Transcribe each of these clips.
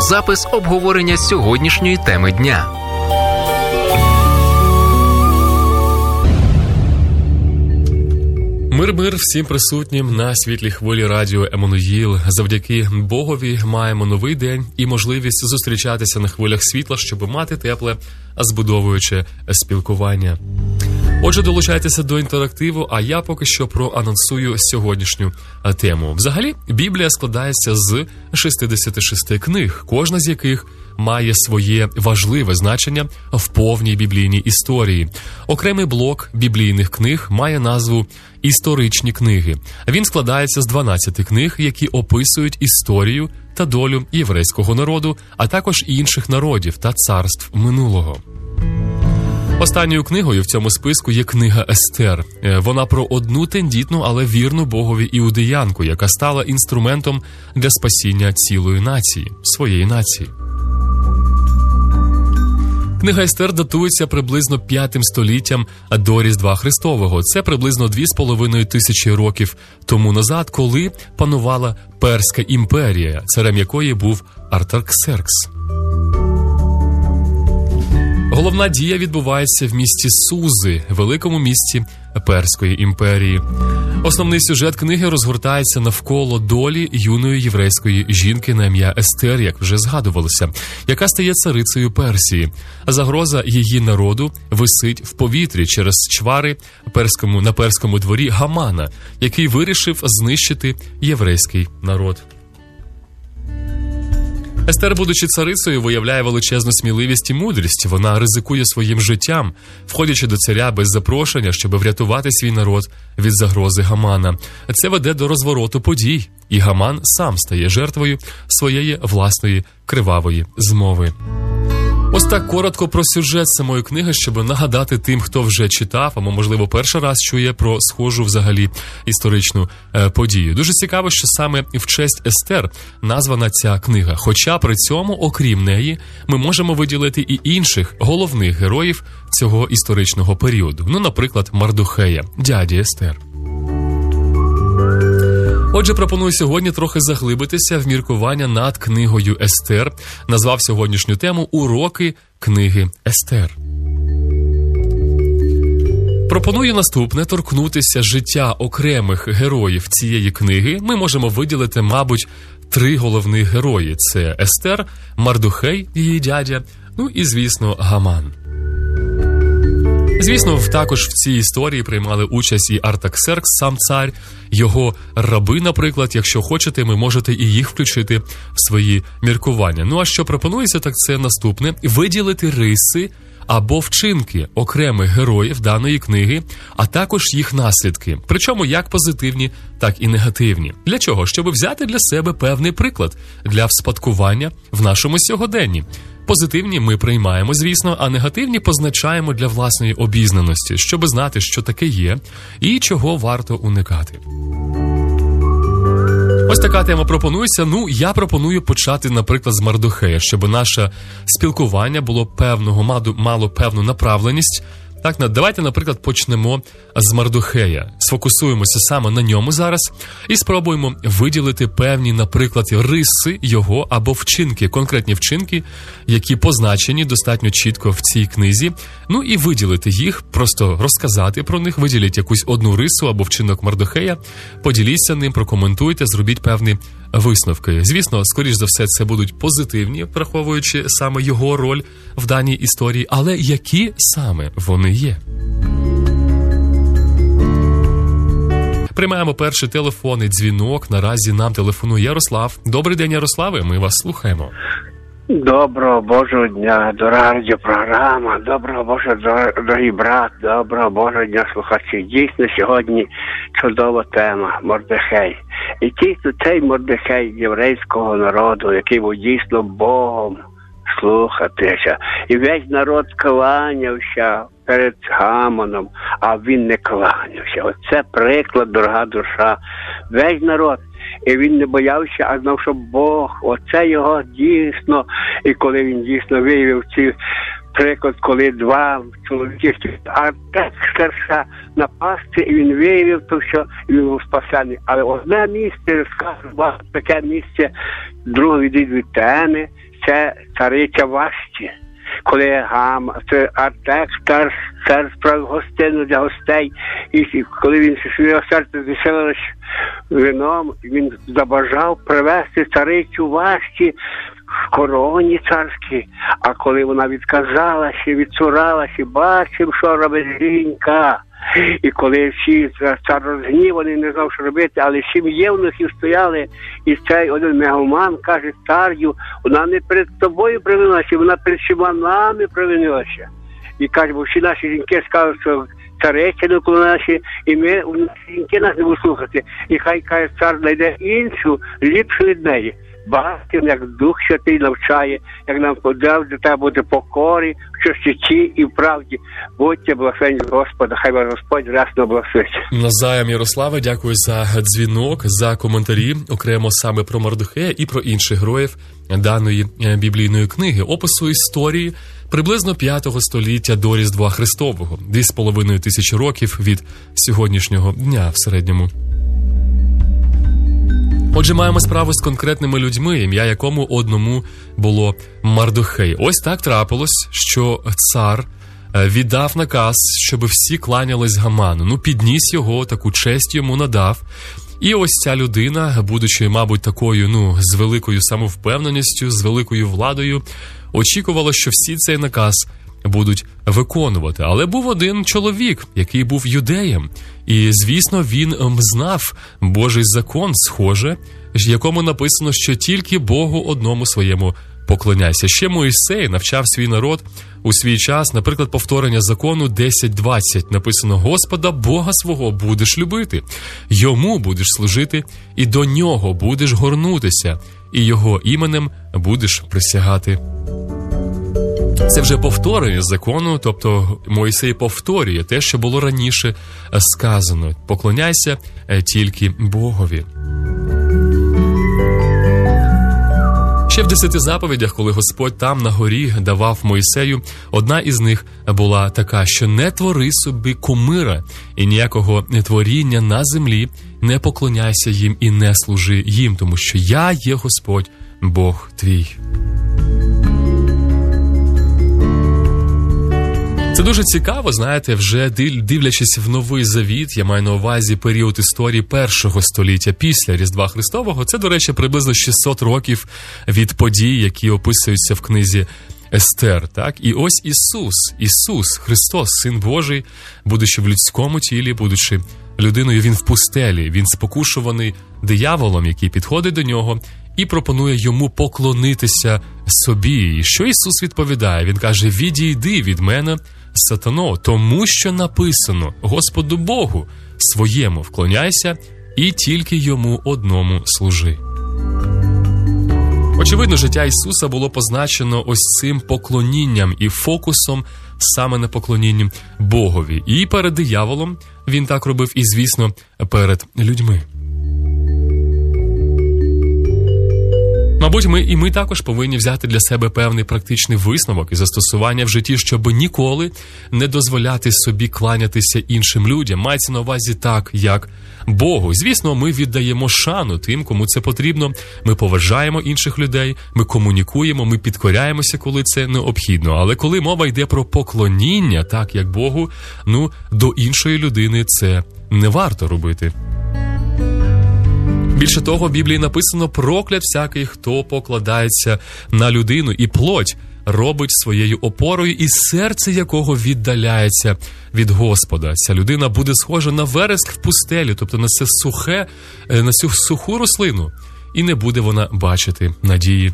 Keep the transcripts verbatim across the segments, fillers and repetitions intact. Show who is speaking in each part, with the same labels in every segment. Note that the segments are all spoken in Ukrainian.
Speaker 1: запис обговорення сьогоднішньої теми дня.
Speaker 2: Мир-мир всім присутнім на світлій хвилі радіо Еммануїл. Завдяки Богові маємо новий день і можливість зустрічатися на хвилях світла, щоб мати тепле, збудовуюче спілкування. Отже, долучайтеся до інтерактиву, а я поки що проанонсую сьогоднішню тему. Взагалі, Біблія складається з шістдесят шість книг, кожна з яких має своє важливе значення в повній біблійній історії. Окремий блок біблійних книг має назву «Історичні книги». Він складається з дванадцяти книг, які описують історію та долю єврейського народу, а також інших народів та царств минулого. Останньою книгою в цьому списку є книга Естер. Вона про одну тендітну, але вірну Богові іудеянку, яка стала інструментом для спасіння цілої нації, своєї нації. Книга Естер датується приблизно п'ятим століттям до Різдва Христового. Це приблизно дві з половиною тисячі років тому назад, коли панувала Перська імперія, царем якої був Артаксеркс. Головна дія відбувається в місті Сузи, великому місті Перської імперії. Основний сюжет книги розгортається навколо долі юної єврейської жінки на ім'я Естер, як вже згадувалося, яка стає царицею Персії. Загроза її народу висить в повітрі через чвари перському, на перському дворі Гамана, який вирішив знищити єврейський народ. Естер, будучи царицею, виявляє величезну сміливість і мудрість. Вона ризикує своїм життям, входячи до царя без запрошення, щоб врятувати свій народ від загрози Гамана. Це веде до розвороту подій, і Гаман сам стає жертвою своєї власної кривавої змови. Ось так коротко про сюжет самої книги, щоб нагадати тим, хто вже читав, або, можливо, перший раз чує про схожу взагалі історичну е, подію. Дуже цікаво, що саме в честь Естер названа ця книга. Хоча при цьому, окрім неї, ми можемо виділити і інших головних героїв цього історичного періоду. Ну, наприклад, Мардухея, дяді Естер. Отже, пропоную сьогодні трохи заглибитися в міркування над книгою Естер. Назвав сьогоднішню тему «Уроки книги Естер». Пропоную наступне – торкнутися життя окремих героїв цієї книги. Ми можемо виділити, мабуть, три головних герої – це Естер, Мардухей, її дядя, ну і, звісно, Гаман. Звісно, також в цій історії приймали участь і Артаксеркс, сам цар, його раби, наприклад. Якщо хочете, ви можете і їх включити в свої міркування. Ну а що пропонується, так це наступне – виділити риси або вчинки окремих героїв даної книги, а також їх наслідки, причому як позитивні, так і негативні. Для чого? Щоб взяти для себе певний приклад для вспадкування в нашому сьогоденні. Позитивні ми приймаємо, звісно, а негативні позначаємо для власної обізнаності, щоб знати, що таке є і чого варто уникати. Ось така тема пропонується. Ну, я пропоную почати, наприклад, з Мардухея, щоб наше спілкування було певного, мало певну направленість. Так, давайте, наприклад, почнемо з Мардухея. Сфокусуємося саме на ньому зараз і спробуємо виділити певні, наприклад, риси його або вчинки, конкретні вчинки, які позначені достатньо чітко в цій книзі. Ну і виділити їх, просто розказати про них, виділіть якусь одну рису або вчинок Мардухея, поділіться ним, прокоментуйте, зробіть певні висновки. Звісно, скоріш за все, це будуть позитивні, враховуючи саме його роль в даній історії, але які саме вони є? Приймаємо перший телефонний дзвінок. Наразі нам телефонує Ярослав. Добрий день, Ярославе, ми вас слухаємо.
Speaker 3: Доброго Божого дня, дорога радіопрограма, доброго Божого, дорогий брат, доброго Божого дня, слухачі. Дійсно, сьогодні чудова тема – Мордехей. І дійсно цей Мордехей єврейського народу, який був дійсно Богом слухатися. І весь народ кланявся перед Гаманом, а він не кланявся. Оце приклад, дорога душа. Весь народ. І він не боявся, а знав, що Бог, оце його дійсно. І коли він дійсно виявив ці приклад, коли два чоловіки, а так старша напасти, і він виявив, то що він був спасений. Але одне місце, скажу вам, таке місце, друге від від теми, це цариця Вашті. Коли Гам, це Артекстар, цар справив гостину для гостей, і коли він своє серце зіселилось вином, він забажав привезти царицю Вашті в короні царській, а коли вона відказалася, відцуралася, бачив, що робить жінка. І коли всі цар розгніваний, не знав, що робити, але сім євнухів стояли, і цей один мегоман каже царю, вона не перед тобою провинилася, вона перед всіма нами провинилася. І каже, бо всі наші жінки скажуть, що цариця не вклонилася, і ми, жінки нас не будуть слухати. І хай, каже, цар знайде іншу, ліпшу від неї. Бачимо, як Дух Святий навчає, як нам подав до тебе бути покорі, в чистоті і в правді. Будьте благословені Господа, хай вас Господь рясно благословить.
Speaker 2: Навзаєм, Ярославе, дякую за дзвінок, за коментарі, окремо саме про Мордохея і про інших героїв даної біблійної книги, опису історії приблизно п'ятого століття до Різдва Христового, дві з половиною тисячі років від сьогоднішнього дня в середньому. Отже, маємо справу з конкретними людьми, ім'я якому одному було Мардохей. Ось так трапилось, що цар віддав наказ, щоб всі кланялись Гаману. Ну, підніс його, таку честь йому надав. І ось ця людина, будучи, мабуть, такою, ну, з великою самовпевненістю, з великою владою, очікувала, що всі цей наказ будуть виконувати. Але був один чоловік, який був юдеєм. І, звісно, він знав Божий закон, схоже, якому написано, що тільки Богу одному своєму поклоняйся. Ще Моїсей навчав свій народ у свій час, наприклад, повторення закону десять двадцять. Написано: Господа Бога свого будеш любити, йому будеш служити, і до нього будеш горнутися, і його іменем будеш присягати. Це вже повторення закону, тобто Мойсей повторює те, що було раніше сказано. Поклоняйся тільки Богові. Ще в десяти заповідях, коли Господь там на горі давав Мойсею, одна із них була така, що не твори собі кумира і ніякого творіння на землі, не поклоняйся їм і не служи їм, тому що я є Господь, Бог твій. Це дуже цікаво, знаєте, вже дивлячись в Новий Завіт, я маю на увазі період історії першого століття після Різдва Христового. Це, до речі, приблизно шістсот років від подій, які описуються в книзі Естер. Так? І ось Ісус, Ісус, Христос, Син Божий, будучи в людському тілі, будучи людиною, Він в пустелі, Він спокушуваний дияволом, який підходить до нього і пропонує йому поклонитися собі. І що Ісус відповідає? Він каже: «Відійди від мене, сатано, тому що написано: Господу Богу своєму вклоняйся і тільки йому одному служи». Очевидно, життя Ісуса було позначено ось цим поклонінням і фокусом саме на поклонінні Богові. І перед дияволом Він так робив, і, звісно, перед людьми. Мабуть, ми і ми також повинні взяти для себе певний практичний висновок і застосування в житті, щоб ніколи не дозволяти собі кланятися іншим людям. Мається на увазі так, як Богу. Звісно, ми віддаємо шану тим, кому це потрібно. Ми поважаємо інших людей, ми комунікуємо, ми підкоряємося, коли це необхідно. Але коли мова йде про поклоніння, так як Богу, ну, до іншої людини це не варто робити. Більше того, в Біблії написано: проклят всякий, хто покладається на людину, і плоть робить своєю опорою, і серце якого віддаляється від Господа. Ця людина буде схожа на вереск в пустелі, тобто на це сухе, на цю суху рослину, і не буде вона бачити надії.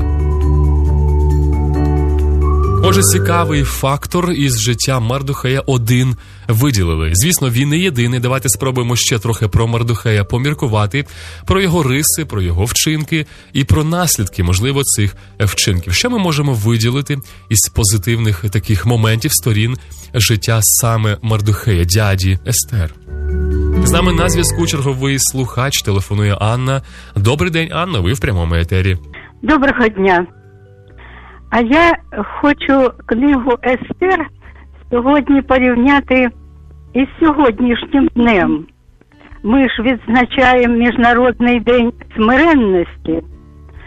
Speaker 2: Отже, цікавий фактор із життя Мардохея один виділили. Звісно, він не єдиний. Давайте спробуємо ще трохи про Мардохея поміркувати, про його риси, про його вчинки і про наслідки, можливо, цих вчинків. Що ми можемо виділити із позитивних таких моментів, сторін життя саме Мардохея, дяді Естер? З нами на зв'язку черговий слухач, телефонує Анна. Добрий день, Анна, ви в прямому етері.
Speaker 4: Доброго дня. А я хочу книгу Естер сьогодні порівняти із сьогоднішнім днем. Ми ж відзначаємо Міжнародний день смиренності.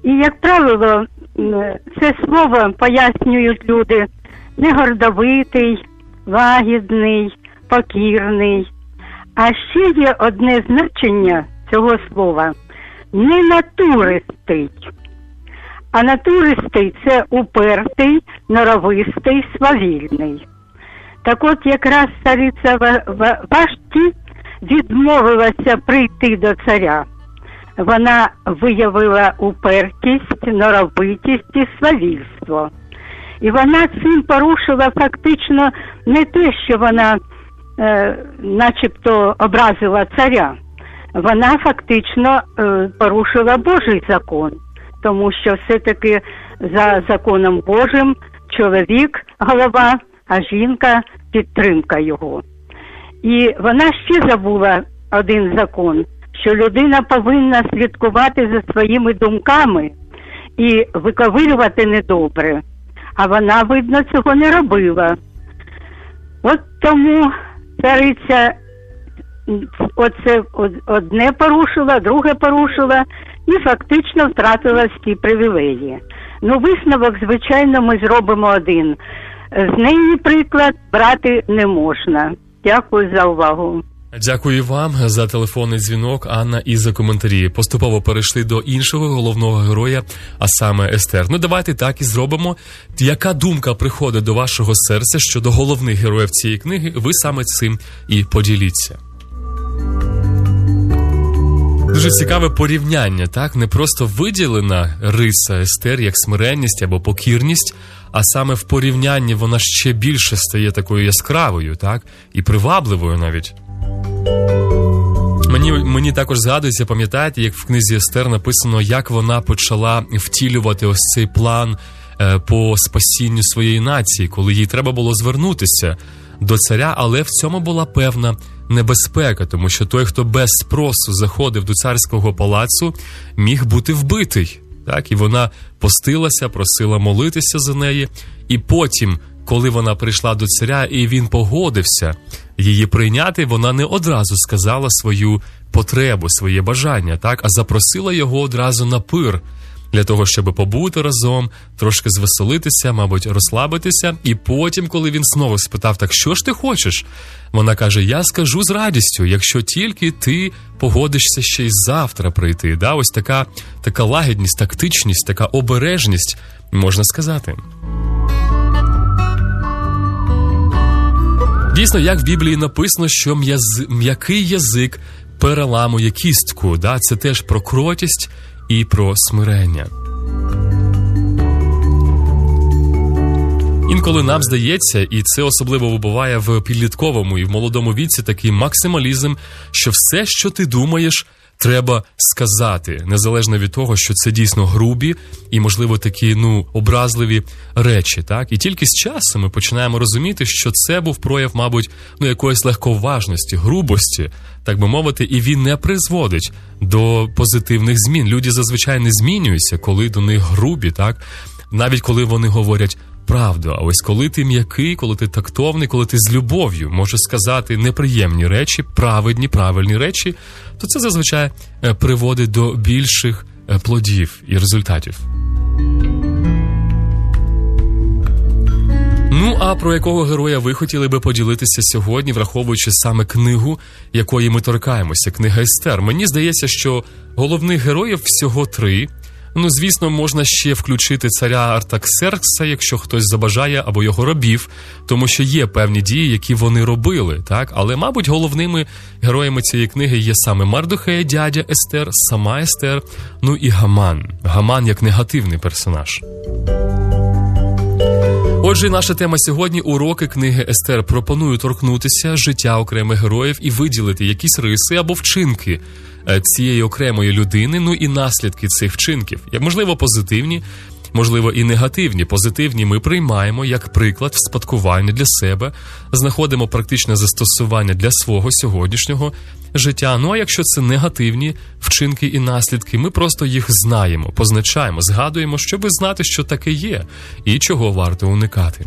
Speaker 4: І, як правило, це слово пояснюють люди: негордовитий, лагідний, покірний. А ще є одне значення цього слова – ненатуристий. А натуристий – це упертий, норовистий, свавільний. Так от якраз цариця Вашті відмовилася прийти до царя. Вона виявила упертість, норовитість і свавільство. І вона цим порушила фактично не те, що вона е, начебто образила царя. Вона фактично е, порушила Божий закон. Тому що все-таки за законом Божим чоловік – голова, а жінка – підтримка його. І вона ще забула один закон, що людина повинна слідкувати за своїми думками і виковирювати недобре. А вона, видно, цього не робила. От тому цариця оце одне порушила, друге порушила і фактично втратила всі привілеї. Ну, висновок, звичайно, ми зробимо один. З неї приклад брати не можна. Дякую за увагу.
Speaker 2: Дякую вам за телефонний дзвінок, Анна, і за коментарі. Поступово перейшли до іншого головного героя, а саме Естер. Ну, давайте так і зробимо. Яка думка приходить до вашого серця щодо головних героїв цієї книги, ви саме цим і поділіться. Дуже цікаве порівняння, так? Не просто виділена риса Естер як смиренність або покірність, а саме в порівнянні вона ще більше стає такою яскравою, так? І привабливою навіть. Мені, мені також згадується, пам'ятаєте, як в книзі Естер написано, як вона почала втілювати ось цей план е, по спасінню своєї нації, коли їй треба було звернутися до царя, але в цьому була певна небезпека, тому що той, хто без спросу заходив до царського палацу, міг бути вбитий. Так? І вона постилася, просила молитися за неї, і потім, коли вона прийшла до царя і він погодився її прийняти, вона не одразу сказала свою потребу, своє бажання, так? А запросила його одразу на пир, для того, щоб побути разом, трошки звеселитися, мабуть, розслабитися. І потім, коли він знову спитав, так що ж ти хочеш? Вона каже, я скажу з радістю, якщо тільки ти погодишся ще й завтра прийти. Да? Ось така, така лагідність, тактичність, така обережність, можна сказати. Дійсно, як в Біблії написано, що м'яз... м'який язик переламує кістку. Да? Це теж про кротість і про смирення. Інколи нам здається, і це особливо буває в підлітковому і в молодому віці, такий максималізм, що все, що ти думаєш, треба сказати, незалежно від того, що це дійсно грубі і, можливо, такі, ну, образливі речі, так? І тільки з часом ми починаємо розуміти, що це був прояв, мабуть, ну, якоїсь легковажності, грубості, так би мовити, і він не призводить до позитивних змін. Люди зазвичай не змінюються, коли до них грубі, так? Навіть коли вони говорять правду. А ось коли ти м'який, коли ти тактовний, коли ти з любов'ю можеш сказати неприємні речі, праведні, правильні речі, то це зазвичай приводить до більших плодів і результатів. Ну, а про якого героя ви хотіли би поділитися сьогодні, враховуючи саме книгу, якої ми торкаємося, книга Естер? Мені здається, що головних героїв всього три. Ну, звісно, можна ще включити царя Артаксеркса, якщо хтось забажає, або його рабів, тому що є певні дії, які вони робили, так? Але, мабуть, головними героями цієї книги є саме Мардохей, дядя Естер, сама Естер, ну і Гаман. Гаман як негативний персонаж. Отже, наша тема сьогодні – уроки книги Естер. Пропоную торкнутися життя окремих героїв і виділити якісь риси або вчинки цієї окремої людини, ну і наслідки цих вчинків. Як, можливо, позитивні, можливо, і негативні. Позитивні ми приймаємо як приклад вспадкування для себе, знаходимо практичне застосування для свого сьогоднішнього життя. Ну а якщо це негативні вчинки і наслідки, ми просто їх знаємо, позначаємо, згадуємо, щоб знати, що таке є і чого варто уникати.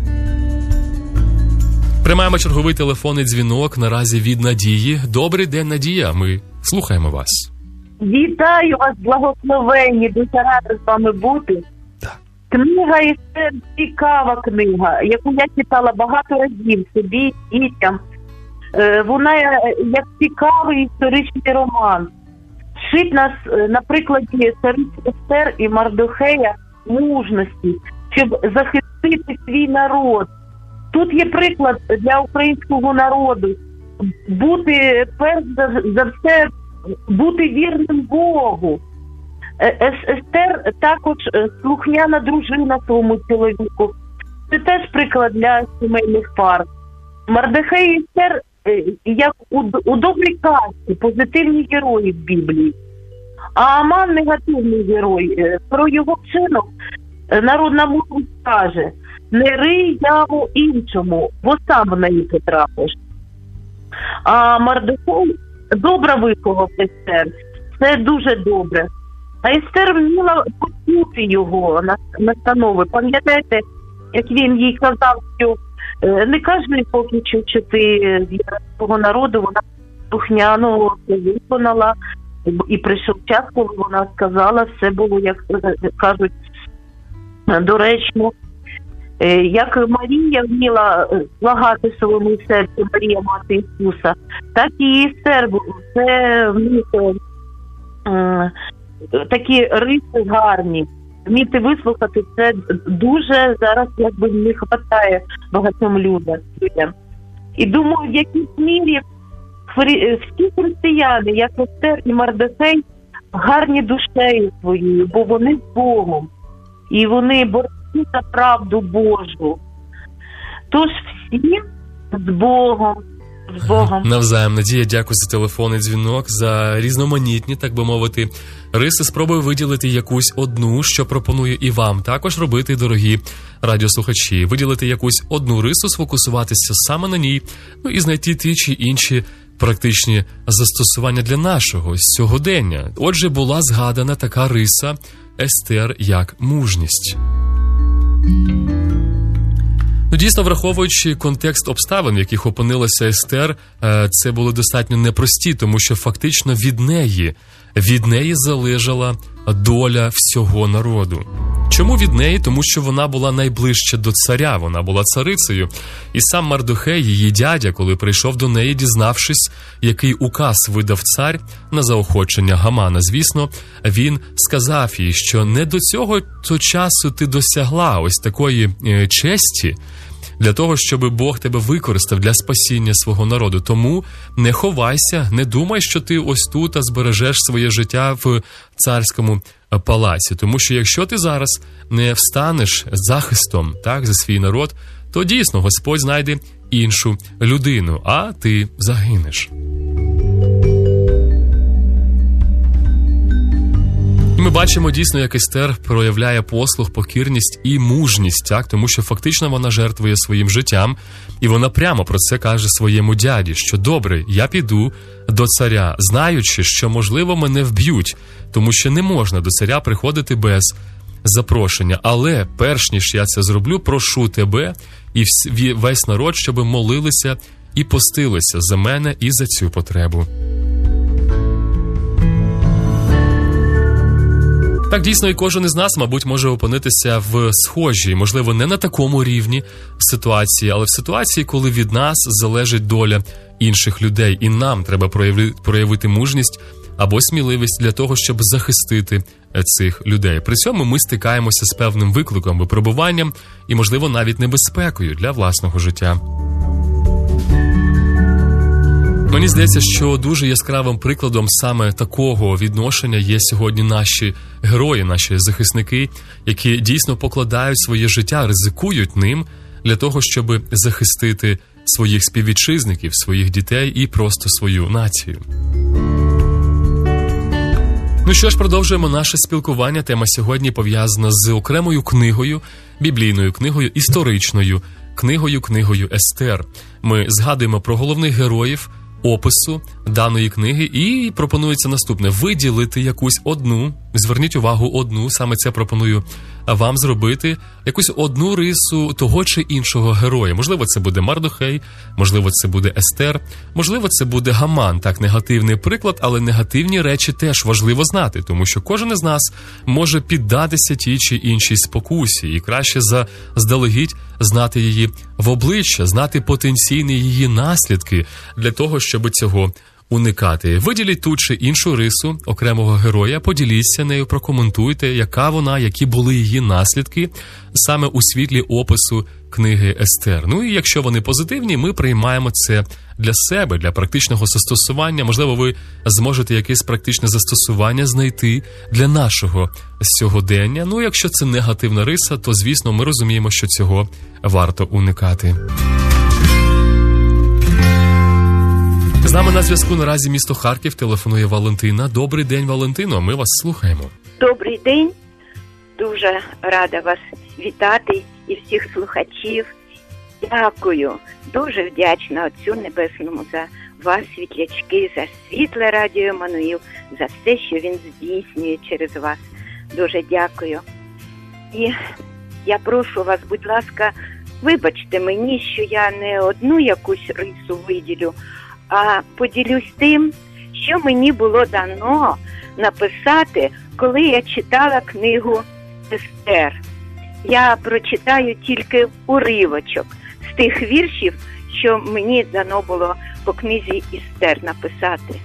Speaker 2: Приймаємо черговий телефонний дзвінок наразі від Надії. Добрий день, Надія, ми слухаємо вас.
Speaker 5: Вітаю вас, благословенні, дуже рада з вами бути.
Speaker 2: Так.
Speaker 5: Книга Естер – цікава книга, яку я читала багато разів собі, дітям. Е, вона як цікавий історичний роман. Вчить нас на прикладі цариці Естер і Мардохея мужності, щоб захистити свій народ. Тут є приклад для українського народу. Бути, перш за, за все, бути вірним Богу. Естер також слухняна дружина своєму чоловіку. Це теж приклад для сімейних пар. Мардохей і Естер як у, у добрій казці, позитивні герої в Біблії. А Аман – негативний герой. Про його вчинок народна мудрість каже: не рий яму іншому, бо сам в неї потрапиш. А Мардохей добре виховав Естер. Це дуже добре. А Естер вміла почути його настанови. Пам'ятаєте, як він їй казав, що не кажи поки що, що ти з єврейського народу, вона слухняно виконала. І прийшов час, коли вона сказала, все було, як кажуть, доречно. Як Марія вміла злагати своєму серці, Марія, мати Ісуса, так і Естер. Це вміти такі риси гарні. Вміти вислухати, це дуже зараз якби не вистачає багатьом людям. І думаю, в якійсь мірі всі християни, як Естер і Мардохей, гарні душею своєю, бо вони з Богом. І вони борці за правду Божу. Тож всі з Богом. З Богом.
Speaker 2: Навзаєм, Надія, дякую за телефонний дзвінок, за різноманітні, так би мовити, риси. Спробую виділити якусь одну, що пропоную і вам також робити, дорогі радіослухачі. Виділити якусь одну рису, сфокусуватися саме на ній, ну і знайти ті чи інші практичні застосування для нашого сьогодення. Отже, була згадана така риса Естер як мужність. Ну, дійсно, враховуючи контекст обставин, в яких опинилася Естер, це були достатньо непрості, тому що фактично від неї, від неї залежала доля всього народу. Чому від неї? Тому що вона була найближче до царя, вона була царицею. І сам Мардохей, її дядя, коли прийшов до неї, дізнавшись, який указ видав цар на заохочення Гамана, звісно, він сказав їй, що не до цього то часу ти досягла ось такої е, честі, для того, щоб Бог тебе використав для спасіння свого народу. Тому не ховайся, не думай, що ти ось тут збережеш своє життя в царському палаці. Тому що якщо ти зараз не встанеш захистом, так, за свій народ, то дійсно Господь знайде іншу людину, а ти загинеш. Ми бачимо дійсно, як Естер проявляє послух, покірність і мужність, так? Тому що фактично вона жертвує своїм життям, і вона прямо про це каже своєму дяді, що добре, я піду до царя, знаючи, що, можливо, мене вб'ють, тому що не можна до царя приходити без запрошення. Але перш ніж я це зроблю, прошу тебе і весь народ, щоб молилися і постилися за мене і за цю потребу. Так, дійсно, і кожен із нас, мабуть, може опинитися в схожій, можливо, не на такому рівні ситуації, але в ситуації, коли від нас залежить доля інших людей, і нам треба проявити, проявити мужність або сміливість для того, щоб захистити цих людей. При цьому ми стикаємося з певним викликом, випробуванням і, можливо, навіть небезпекою для власного життя. Мені здається, що дуже яскравим прикладом саме такого відношення є сьогодні наші герої, наші захисники, які дійсно покладають своє життя, ризикують ним для того, щоб захистити своїх співвітчизників, своїх дітей і просто свою націю. Ну що ж, продовжуємо наше спілкування. Тема сьогодні пов'язана з окремою книгою, біблійною книгою, історичною книгою, книгою Естер. Ми згадуємо про головних героїв опису даної книги і пропонується наступне: виділити якусь одну зверніть увагу одну, саме це пропоную вам зробити, якусь одну рису того чи іншого героя. Можливо, це буде Мардохей, можливо, це буде Естер, можливо, це буде Гаман. Так, негативний приклад, але негативні речі теж важливо знати, тому що кожен із нас може піддатися тій чи іншій спокусі, і краще заздалегідь знати її в обличчя, знати потенційні її наслідки для того, щоб цього уникати. Виділіть ту чи іншу рису окремого героя, поділіться нею, прокоментуйте, яка вона, які були її наслідки саме у світлі опису книги Естер. Ну і якщо вони позитивні, ми приймаємо це для себе, для практичного застосування. Можливо, ви зможете якесь практичне застосування знайти для нашого сьогодення. Ну, якщо це негативна риса, то, звісно, ми розуміємо, що цього варто уникати. З нами на зв'язку наразі місто Харків, телефонує Валентина. Добрий день, Валентино, ми вас слухаємо.
Speaker 6: Добрий день, дуже рада вас вітати і всіх слухачів. Дякую, дуже вдячна Отцю Небесному за вас, світлячки, за світле радіо Еммануїл, за все, що він здійснює через вас. Дуже дякую. І я прошу вас, будь ласка, вибачте мені, що я не одну якусь рису виділю, а поділюсь тим, що мені було дано написати, коли я читала книгу Естер. Я прочитаю тільки уривочок з тих віршів, що мені дано було по книзі Естер написати.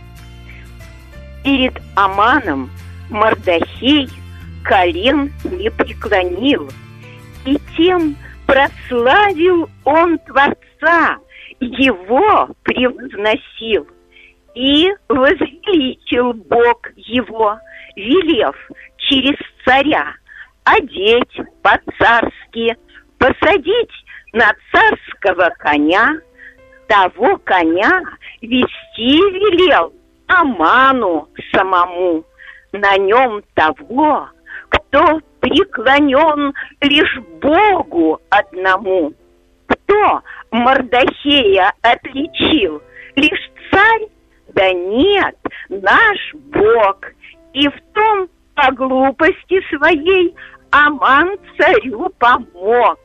Speaker 6: «Перед Аманом Мардохей колен не преклонил, и тем прославил он Творца, его превозносил, и возвеличил Бог его, велев через царя одеть по-царски, посадить на царского коня, того коня вести велел Аману самому, на нем того, кто преклонен лишь Богу одному. Кто Мардохея отличил? Лишь царь? Да нет, наш Бог. И в том, по глупости своей, Аман царю помог.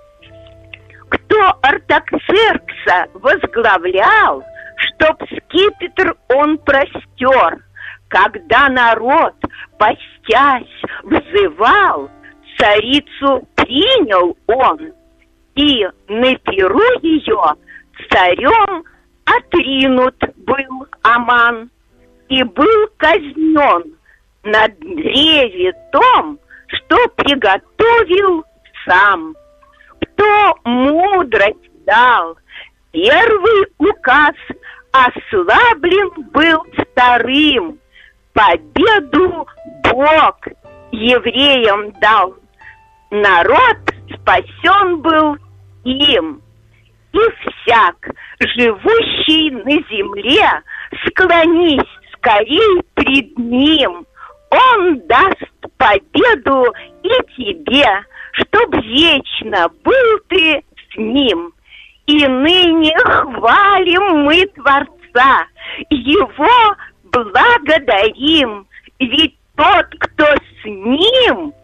Speaker 6: Кто Артаксеркса возглавлял, чтоб скипетр он простер, когда народ, постясь, взывал, царицу принял он, и на перу ее царем отринут был Аман, и был казнен на древе том, что приготовил сам. Кто мудрость дал, первый указ ослаблен был вторым, победу Бог евреям дал, народ спасен был им. И всяк, живущий на земле, склонись скорей пред ним, он даст победу и тебе, чтоб вечно был ты с ним. И ныне хвалим мы Творца, его благодарим, ведь тот, кто с ним,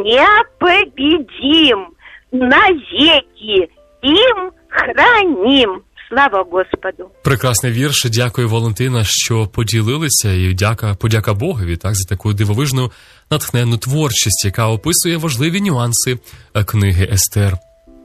Speaker 6: непобедим, навеки им храним. Слава Господу.
Speaker 2: Прекрасний вірш. Дякую, Валентина, що поділилися, і дяка, подяка Богові, так, за таку дивовижну, натхненну творчість, яка описує важливі нюанси книги Естер.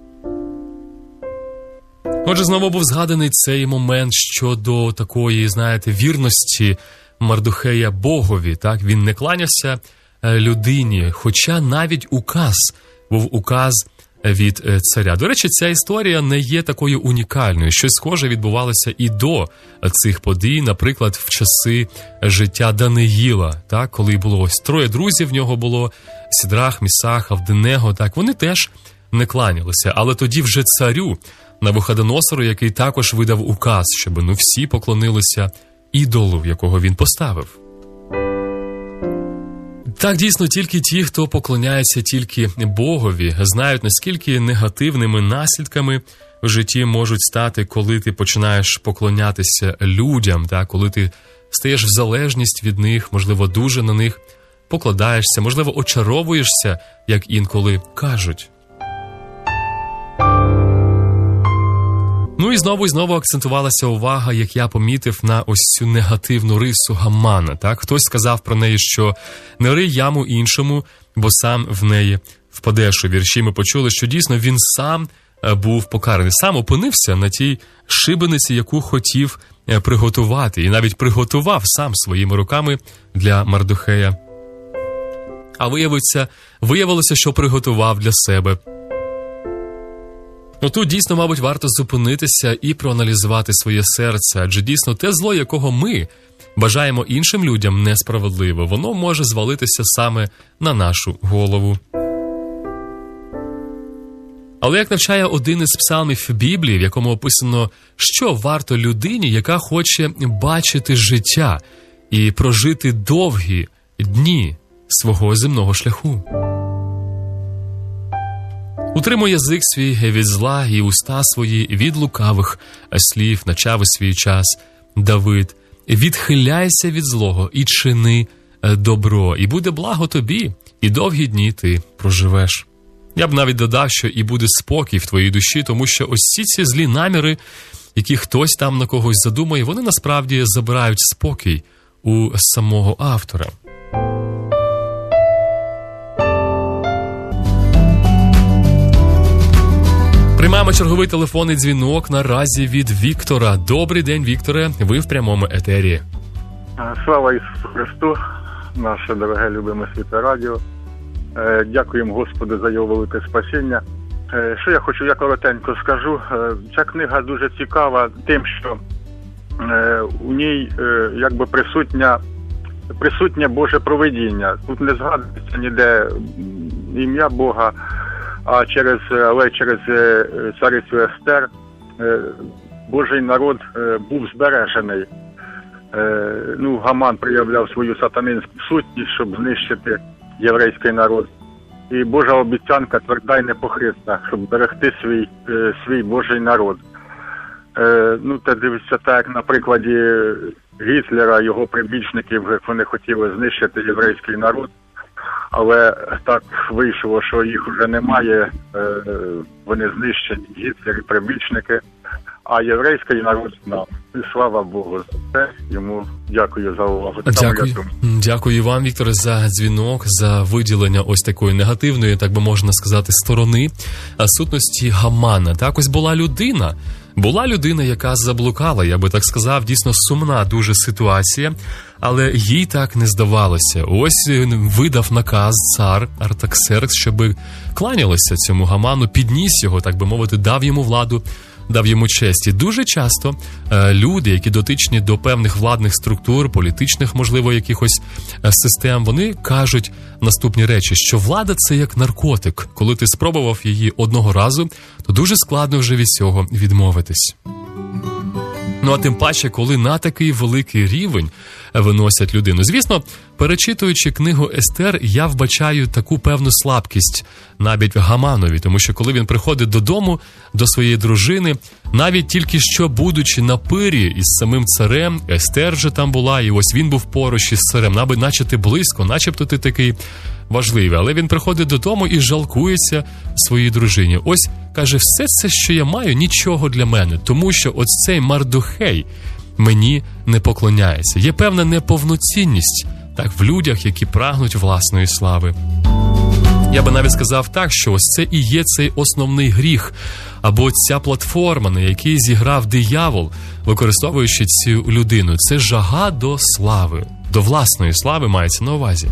Speaker 2: Отже, знову був згаданий цей момент щодо такої, знаєте, вірності Мардохея Богові, так, він не кланявся людині, хоча навіть указ був указ від царя. До речі, ця історія не є такою унікальною. Щось схоже відбувалося і до цих подій, наприклад, в часи життя Даниїла, так, коли було ось троє друзів в нього було, Сідрах, Місах, Авденего, так, вони теж не кланялися, але тоді вже царю Навуходоносору, який також видав указ, щоб ну всі поклонилися ідолу, якого він поставив. Так, дійсно, тільки ті, хто поклоняється тільки Богові, знають, наскільки негативними наслідками в житті можуть стати, коли ти починаєш поклонятися людям, так, коли ти стаєш в залежність від них, можливо, дуже на них покладаєшся, можливо, очаровуєшся, як інколи кажуть. Ну і знову і знову акцентувалася увага, як я помітив, на ось цю негативну рису Гамана. Так? Хтось сказав про неї, що не рий яму іншому, бо сам в неї впадеш. У вірші ми почули, що дійсно він сам був покараний, сам опинився на тій шибениці, яку хотів приготувати. І навіть приготував сам своїми руками для Мардухея. А виявиться, виявилося, що приготував для себе. Ну тут дійсно, мабуть, варто зупинитися і проаналізувати своє серце, адже дійсно те зло, якого ми бажаємо іншим людям несправедливо, воно може звалитися саме на нашу голову. Але як навчає один із псалмів Біблії, в якому описано, що варто людині, яка хоче бачити життя і прожити довгі дні свого земного шляху. Утримуй язик свій від зла і уста свої від лукавих слів, начав у свій час Давид. Відхиляйся від злого і чини добро, і буде благо тобі, і довгі дні ти проживеш. Я б навіть додав, що і буде спокій в твоїй душі, тому що ось ці ці злі наміри, які хтось там на когось задумає, вони насправді забирають спокій у самого автора. Приймаємо черговий телефонний дзвінок наразі від Віктора. Добрий день, Вікторе, ви в прямому етері.
Speaker 7: Слава Ісусу Христу, наше дороге любиме світле радіо. Дякуємо Господу за його велике спасіння. Що я хочу, я коротенько скажу. Ця книга дуже цікава тим, що у ній якби присутня, присутнє Боже провидіння. Тут не згадується ніде ім'я Бога, а через, але через царицю Естер Божий народ був збережений. Ну, Гаман проявляв свою сатанинську сутність, щоб знищити єврейський народ. І Божа обіцянка тверда й непохитна, щоб берегти свій, свій Божий народ. Ну, те дивиться так, як на прикладі Гітлера, його прибічників, як вони хотіли знищити єврейський народ. Але так вийшло, що їх вже немає, вони знищені, Гітлер і прибічники, а єврейський народ знав. І слава Богу за це, йому дякую за увагу.
Speaker 2: Дякую. Дякую вам, Вікторе, за дзвінок, за виділення ось такої негативної, так би можна сказати, сторони сутності Гамана. Так ось була людина, була людина, яка заблукала, я би так сказав, дійсно сумна дуже ситуація, але їй так не здавалося. Ось видав наказ цар Артаксеркс, щоб кланялися цьому Гаману, підніс його, так би мовити, дав йому владу, дав йому честь. І дуже часто е, люди, які дотичні до певних владних структур, політичних, можливо, якихось е, систем, вони кажуть наступні речі, що влада – це як наркотик. Коли ти спробував її одного разу, то дуже складно вже від цього відмовитись. Ну, а тим паче, коли на такий великий рівень виносять людину. Звісно, перечитуючи книгу Естер, я вбачаю таку певну слабкість навіть в Гаманові, тому що коли він приходить додому, до своєї дружини, навіть тільки що будучи на пирі із самим царем, Естер вже там була, і ось він був поруч із царем, наче ти близько, начебто ти такий важливий, але він приходить додому і жалкується своїй дружині. Ось, каже, все це, що я маю, нічого для мене, тому що ось цей Мардухей мені не поклоняється. Є певна неповноцінність так в людях, які прагнуть власної слави. Я би навіть сказав так, що ось це і є цей основний гріх, або ця платформа, на якій зіграв диявол, використовуючи цю людину. Це жага до слави, до власної слави мається на увазі.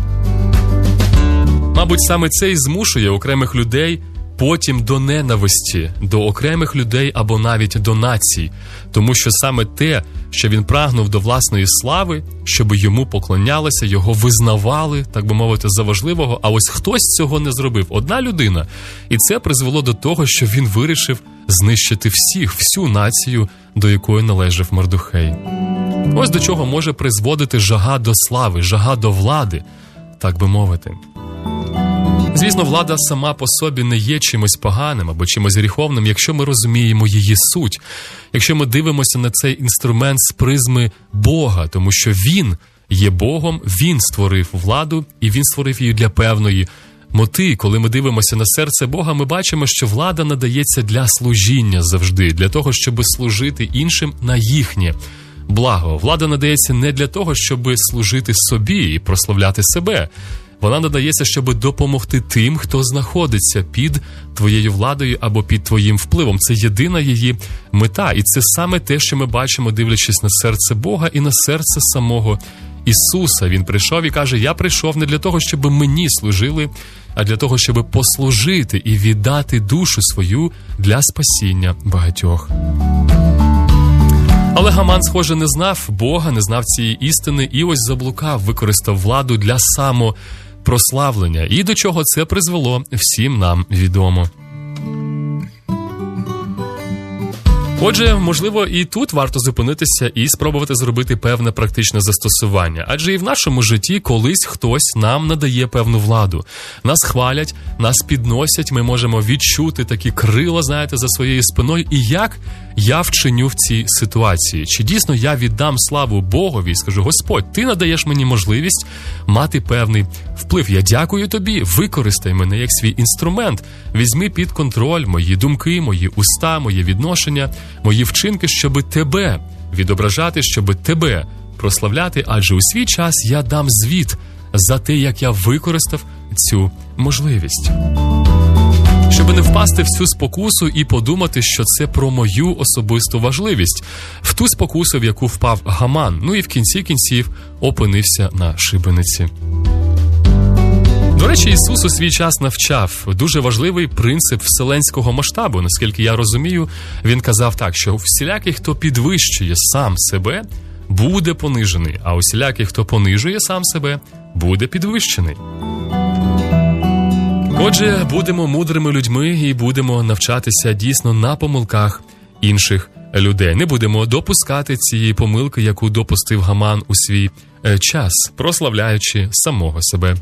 Speaker 2: Мабуть, саме це і змушує окремих людей потім до ненависті, до окремих людей або навіть до націй. Тому що саме те, що він прагнув до власної слави, щоб йому поклонялися, його визнавали, так би мовити, за важливого, а ось хтось цього не зробив. Одна людина. І це призвело до того, що він вирішив знищити всіх, всю націю, до якої належав Мардухей. Ось до чого може призводити жага до слави, жага до влади, так би мовити. Звісно, влада сама по собі не є чимось поганим або чимось гріховним, якщо ми розуміємо її суть, якщо ми дивимося на цей інструмент з призми Бога, тому що Він є Богом, Він створив владу, і Він створив її для певної мети. Коли ми дивимося на серце Бога, ми бачимо, що влада надається для служіння завжди, для того, щоб служити іншим на їхнє благо. Влада надається не для того, щоб служити собі і прославляти себе. Вона надається, щоб допомогти тим, хто знаходиться під твоєю владою або під твоїм впливом. Це єдина її мета. І це саме те, що ми бачимо, дивлячись на серце Бога і на серце самого Ісуса. Він прийшов і каже: я прийшов не для того, щоб мені служили, а для того, щоб послужити і віддати душу свою для спасіння багатьох. Але Гаман, схоже, не знав Бога, не знав цієї істини і ось заблукав, використав владу для самопрославлення. І до чого це призвело, всім нам відомо. Отже, можливо, і тут варто зупинитися і спробувати зробити певне практичне застосування. Адже і в нашому житті колись хтось нам надає певну владу. Нас хвалять, нас підносять, ми можемо відчути такі крила, знаєте, за своєю спиною. І як я вчиню в цій ситуації? Чи дійсно я віддам славу Богові і скажу: Господь, Ти надаєш мені можливість мати певний вплив. Я дякую Тобі, використай мене як свій інструмент. Візьми під контроль мої думки, мої уста, моє відношення, мої вчинки, щоби Тебе відображати, щоби Тебе прославляти, адже у свій час я дам звіт за те, як я використав цю можливість. Щоб не впасти в цю спокусу і подумати, що це про мою особисту важливість, в ту спокусу, в яку впав Гаман, ну і в кінці кінців опинився на шибениці. До речі, Ісус у свій час навчав дуже важливий принцип вселенського масштабу. Наскільки я розумію, Він казав так, що всілякий, хто підвищує сам себе, буде понижений, а усілякий, хто понижує сам себе, буде підвищений. Отже, будемо мудрими людьми і будемо навчатися дійсно на помилках інших людей. Не будемо допускати цієї помилки, яку допустив Гаман у свій час, прославляючи самого себе.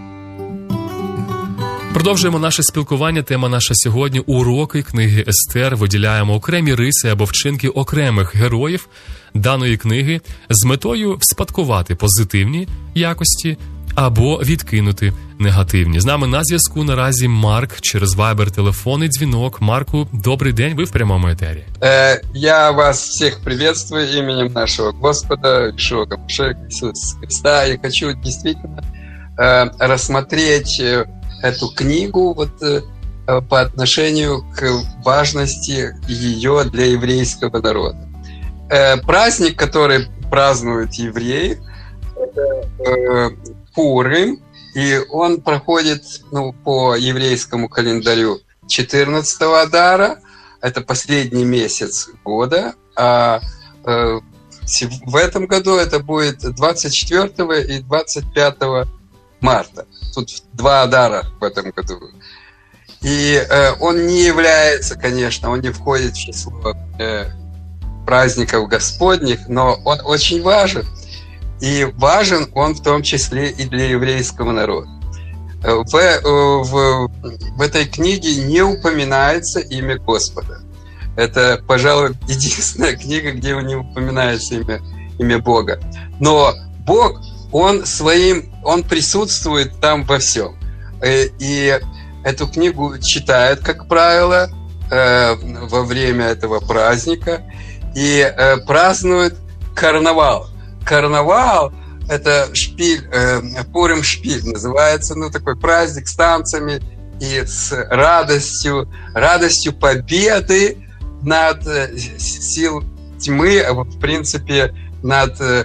Speaker 2: Продовжуємо наше спілкування. Тема наша сьогодні – уроки книги Естер. Виділяємо окремі риси або вчинки окремих героїв даної книги з метою вспадкувати позитивні якості або відкинути негативні. З нами на зв'язку наразі Марк через Viber телефонний дзвінок. Марку, добрий день, ви в прямому етері.
Speaker 8: Э, я вас всех приветствую именем нашего Господа Ишуа Машеха Иисуса Христа. И хочу действительно э, рассмотреть эту книгу вот, э, по отношению к важности ее для еврейского народа. Э, праздник, который празднуют евреи, это э, Пурим, и он проходит ну, по еврейскому календарю четырнадцатого Адара, это последний месяц года, а э, в этом году это будет двадцать четвёртого и двадцать пятого марта. Тут два Адара в этом году. И э, он не является, конечно, он не входит в число э, праздников Господних, но он очень важен. И важен он в том числе и для еврейского народа. В, в, в этой книге не упоминается имя Господа. Это, пожалуй, единственная книга, где не упоминается имя, имя Бога. Но Бог, Он своим, Он присутствует там во всем. И эту книгу читают, как правило, во время этого праздника и празднуют карнавал. Карнавал – это шпиль, э, Пурим шпиль называется, ну, такой праздник с танцами и с радостью, радостью победы над э, сил тьмы, в принципе, над э,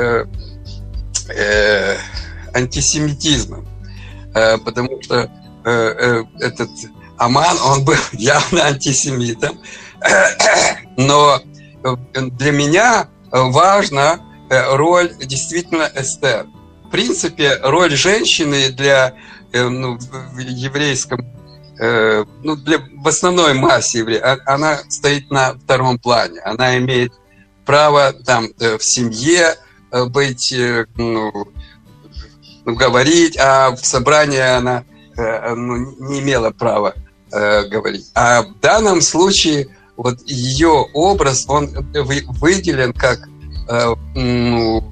Speaker 8: э, антисемитизмом. Э, потому что э, э, этот Аман, он был явно антисемитом. Но для меня важно роль действительно Эстер. В принципе, роль женщины для ну, в еврейском, ну, для, в основной массе евреев, она стоит на втором плане. Она имеет право там в семье быть, ну, говорить, а в собрании она ну, не имела права говорить. А в данном случае вот ее образ, он выделен как ну,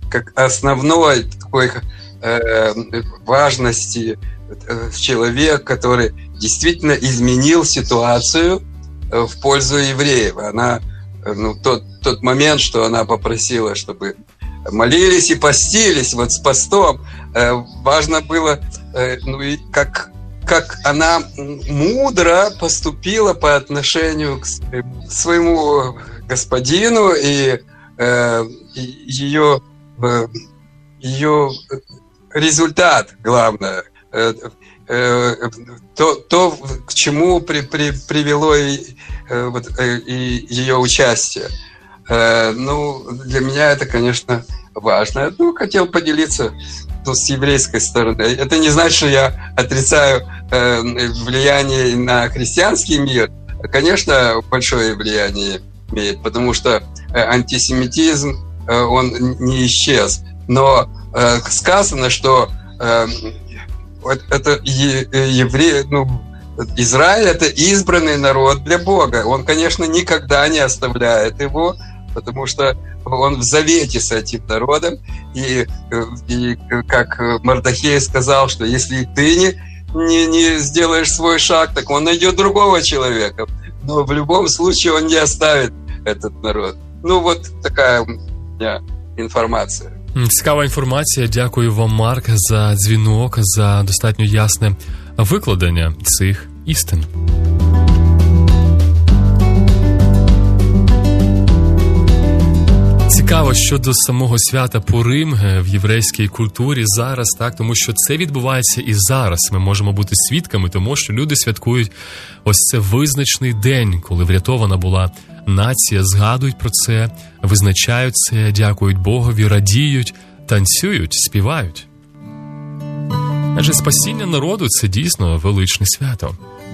Speaker 8: как основной такой э, важности э, человек, который действительно изменил ситуацию э, в пользу евреев. Она, э, ну, тот, тот момент, что она попросила, чтобы молились и постились, вот с постом, э, важно было, э, ну, и как, как она мудро поступила по отношению к своему господину, и, э, и ее, э, ее результат, главное, э, э, то, то, к чему при, при, привело и, э, вот, э, и ее участие. Э, ну, для меня это, конечно, важно. Ну, хотел поделиться, ну, с еврейской стороны. Это не значит, что я отрицаю э, влияние на христианский мир. Конечно, большое влияние имеет, потому что э, антисемитизм, э, он не исчез. Но э, сказано, что э, вот это евреи, ну, Израиль — это избранный народ для Бога. Он, конечно, никогда не оставляет его, потому что он в завете с этим народом. И, и как Мордехей сказал, что если ты не, не, не сделаешь свой шаг, так он найдет другого человека. Но в любом случае он не оставит этот народ. Ну, вот такая у меня інформація.
Speaker 2: Цікава інформація. Дякую вам, Марк, за дзвінок, за достатньо ясне викладення цих істин. Цікаво щодо самого свята Пурим в єврейській культурі зараз, так, тому що це відбувається і зараз. Ми можемо бути свідками тому, що люди святкують ось це визначний день, коли врятована була нація, згадують про це, визначають це, дякують Богові, радіють, танцюють, співають. Адже спасіння народу – це дійсно величне свято.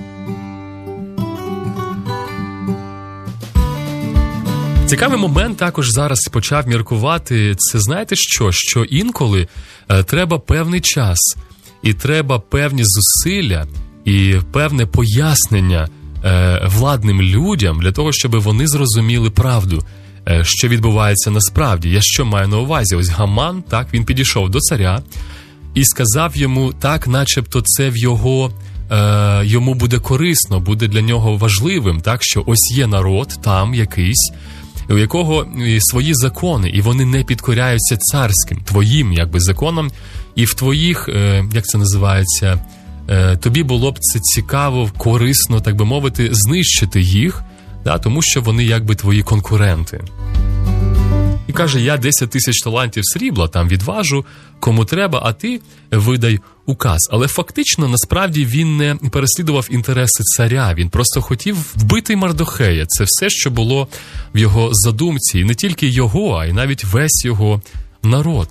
Speaker 2: Цікавий момент також зараз почав міркувати. Це знаєте що? Що інколи е, треба певний час, і треба певні зусилля, і певне пояснення е, владним людям для того, щоб вони зрозуміли правду, е, що відбувається насправді. Я що маю на увазі? Ось Гаман, так, він підійшов до царя і сказав йому так, начебто це в його, е, йому буде корисно, буде для нього важливим, так, що ось є народ там якийсь, у якого свої закони, і вони не підкоряються царським, твоїм, якби, законам, і в твоїх, е, як це називається, е, тобі було б це цікаво, корисно, так би мовити, знищити їх, да, тому що вони, якби, твої конкуренти. І каже, я десять тисяч талантів срібла там відважу, кому треба, а ти видай указ. Але фактично, насправді, він не переслідував інтереси царя, він просто хотів вбити Мардохея. Це все, що було в його задумці, і не тільки його, а й навіть весь його народ.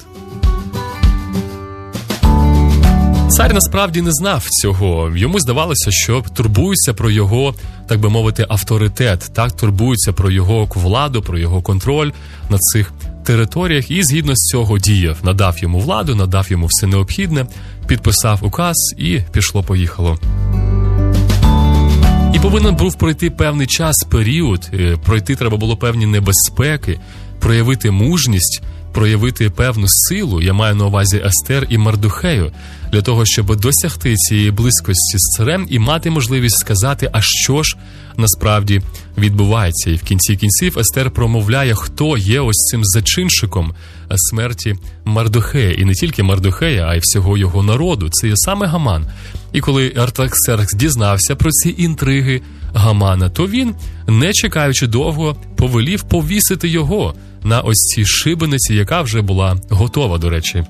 Speaker 2: Цар насправді не знав цього. Йому здавалося, що турбуються про його, так би мовити, авторитет, так, турбуються про його владу, про його контроль на цих територіях, і згідно з цього діяв. Надав йому владу, надав йому все необхідне, підписав указ і пішло-поїхало. І повинен був пройти певний час, період, пройти треба було певні небезпеки, проявити мужність, проявити певну силу, я маю на увазі Естер і Мардохею, для того, щоб досягти цієї близькості з царем і мати можливість сказати, а що ж насправді відбувається. І в кінці кінців Естер промовляє, хто є ось цим зачинщиком смерті Мардохея. І не тільки Мардохея, а й всього його народу. Це є саме Гаман. І коли Артаксеркс дізнався про ці інтриги Гамана, то він, не чекаючи довго, повелів повісити його на ось цій шибениці, яка вже була готова, до речі.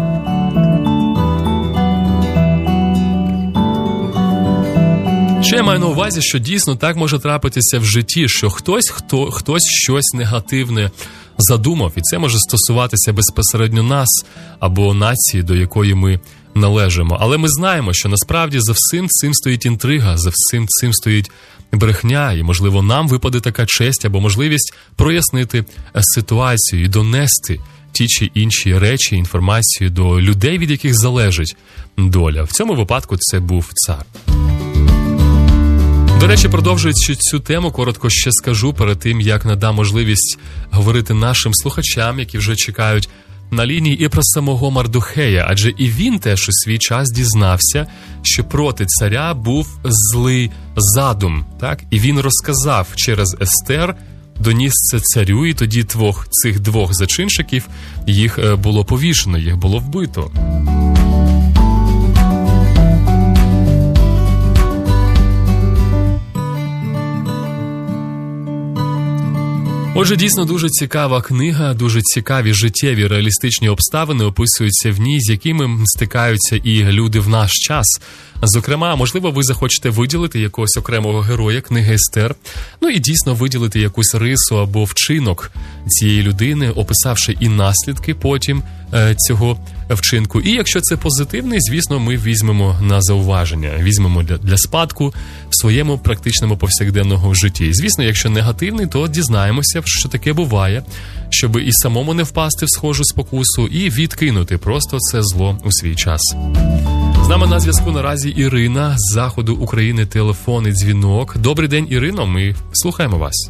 Speaker 2: Ще я маю на увазі, що дійсно так може трапитися в житті, що хтось, хто, хтось щось негативне задумав, і це може стосуватися безпосередньо нас або нації, до якої ми належимо. Але ми знаємо, що насправді за всім цим стоїть інтрига, за всім цим стоїть брехня, і, можливо, нам випаде така честь або можливість прояснити ситуацію і донести ті чи інші речі, інформацію до людей, від яких залежить доля. В цьому випадку це був цар. До речі, продовжуючи цю тему, коротко ще скажу перед тим, як надам можливість говорити нашим слухачам, які вже чекають на лінії і про самого Мардухея, адже і він теж у свій час дізнався, що проти царя був злий задум, так? І він розказав через Естер, доніс це царю, і тоді двох, цих двох зачинщиків, їх було повішено, їх було вбито. Отже, дійсно дуже цікава книга, дуже цікаві життєві реалістичні обставини описуються в ній, з якими стикаються і люди в наш час. Зокрема, можливо, ви захочете виділити якогось окремого героя книги Естер, ну і дійсно виділити якусь рису або вчинок цієї людини, описавши і наслідки потім е, цього вчинку. І якщо це позитивний, звісно, ми візьмемо на зауваження, візьмемо для, для спадку в своєму практичному повсякденному житті. І, звісно, якщо негативний, то дізнаємося, що таке буває, щоб і самому не впасти в схожу спокусу, і відкинути просто це зло у свій час. З нами на зв'язку наразі Ірина з заходу України, телефонний дзвінок. Добрий день, Ірино, ми слухаємо вас.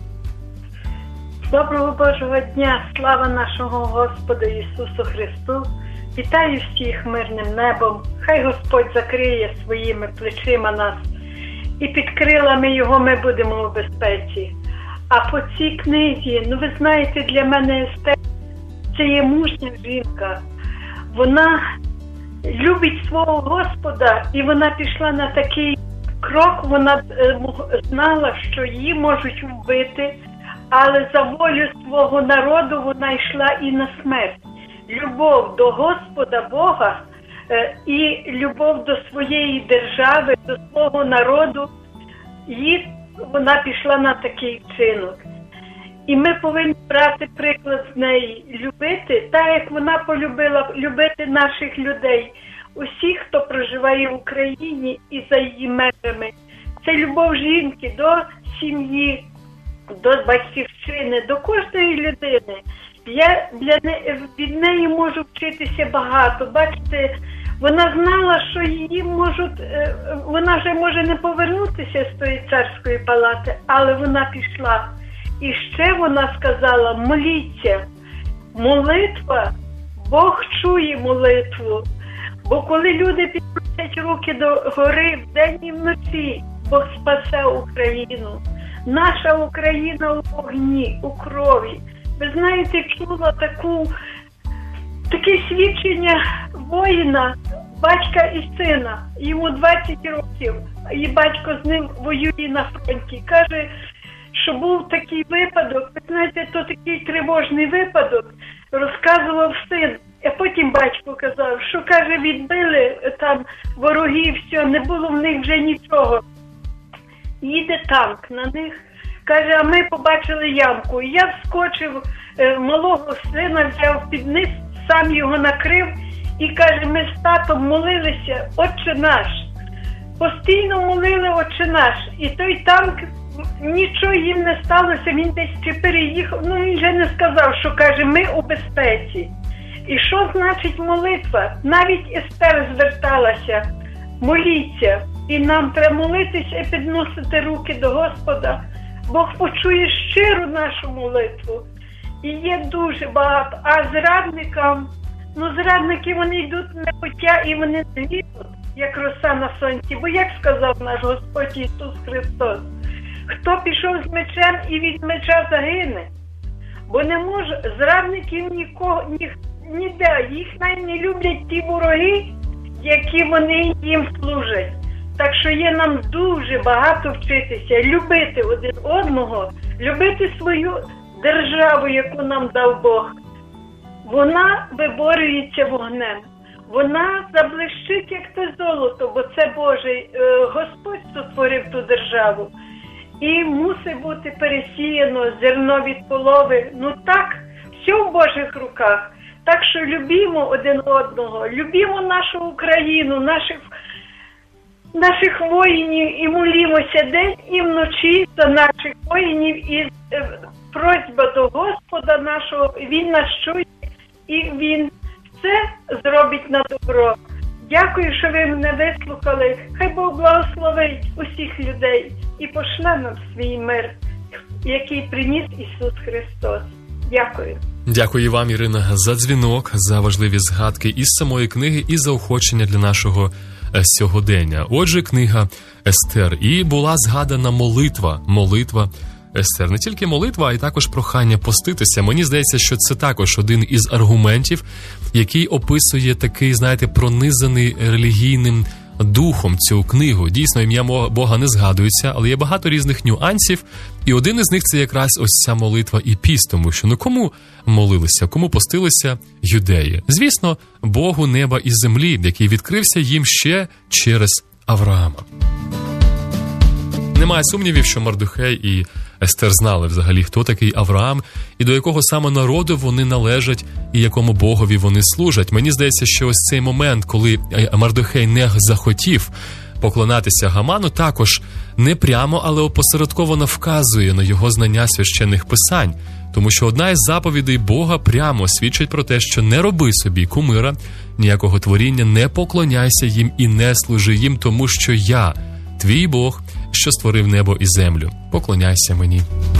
Speaker 9: Доброго Божого дня, слава нашого Господу Ісусу Христу. Вітаю всіх мирним небом. Хай Господь закриє своїми плечима нас. І під крилами Його ми будемо у безпеці. А по цій книзі, ну ви знаєте, для мене Естер – це є мужня жінка. Вона любить свого Господа, і вона пішла на такий крок, вона е, знала, що її можуть вбити, але за волю свого народу вона йшла і на смерть. Любов до Господа Бога е, і любов до своєї держави, до свого народу, її, вона пішла на такий вчинок. І ми повинні брати приклад з неї, любити, так як вона полюбила, любити наших людей, усіх, хто проживає в Україні і за її межами. Це любов жінки до сім'ї, до батьківщини, до кожної людини. Я для не, від неї можу вчитися багато. Бачите, вона знала, що її можуть, вона вже може не повернутися з тої царської палати, але вона пішла. І ще вона сказала, моліться. Молитва, Бог чує молитву. Бо коли люди підносять руки до гори вдень і вночі, Бог спасе Україну. Наша Україна у вогні, у крові. Ви знаєте, чула таку, таке свідчення воїна, батька і сина. Йому двадцять років, і батько з ним воює на фронті. Каже, що був такий випадок, ви знаєте, то такий тривожний випадок, розказував син. А потім батько казав, що, каже, відбили там ворогів, все, не було в них вже нічого. Їде танк на них, каже, а ми побачили ямку. І я вскочив, малого сина взяв під низ, сам його накрив і каже, ми з татом молилися, Отче наш. Постійно молили Отче наш. І той танк, нічого їм не сталося, він десь чи переїхав, ну він вже не сказав, що, каже, ми у безпеці. І що значить молитва? Навіть Естер зверталася, моліться. І нам треба молитися і підносити руки до Господа. Бог почує щиру нашу молитву. І є дуже багато. А зрадникам, ну зрадники вони йдуть в небуття і вони не гинуть, як роса на сонці. Бо як сказав наш Господь Ісус Христос, хто пішов з мечем і від меча загине? Бо не може, зрадників нікого, ні, ніде, їх навіть не люблять ті вороги, які вони їм служать. Так що є нам дуже багато вчитися, любити один одного, любити свою державу, яку нам дав Бог. Вона виборюється вогнем. Вона заблищить, як те золото, бо це Божий, Господь сотворив ту державу. І мусить бути пересіяно зерно від полови. Ну так, все в Божих руках. Так що любімо один одного, любімо нашу Україну, наших, наших воїнів і молімося день і вночі за наших воїнів. І е, просьба до Господа нашого, Він нас чує і Він все зробить на добро. Дякую, що ви мене вислухали. Хай Бог благословить усіх людей і пошле нам свій мир, який приніс Ісус Христос. Дякую.
Speaker 2: Дякую вам, Ірина, за дзвінок, за важливі згадки із самої книги і заохочення для нашого сьогодення. Отже, книга Естер. І була згадана молитва, молитва Естер. Не тільки молитва, а й також прохання поститися. Мені здається, що це також один із аргументів, який описує такий, знаєте, пронизаний релігійним духом цю книгу. Дійсно, ім'я Бога не згадується, але є багато різних нюансів, і один із них це якраз ось ця молитва і піст, тому що ну кому молилися, кому постилися юдеї? Звісно, Богу неба і землі, який відкрився їм ще через Авраама. Немає сумнівів, що Мардухей і Естер знали взагалі, хто такий Авраам і до якого саме народу вони належать і якому Богові вони служать. Мені здається, що ось цей момент, коли Мардухей не захотів поклонатися Гаману, також не прямо, але опосередковано вказує на його знання священних писань. Тому що одна із заповідей Бога прямо свідчить про те, що не роби собі кумира, ніякого творіння, не поклоняйся їм і не служи їм, тому що я, твій Бог, що створив небо і землю. Поклоняйся мені.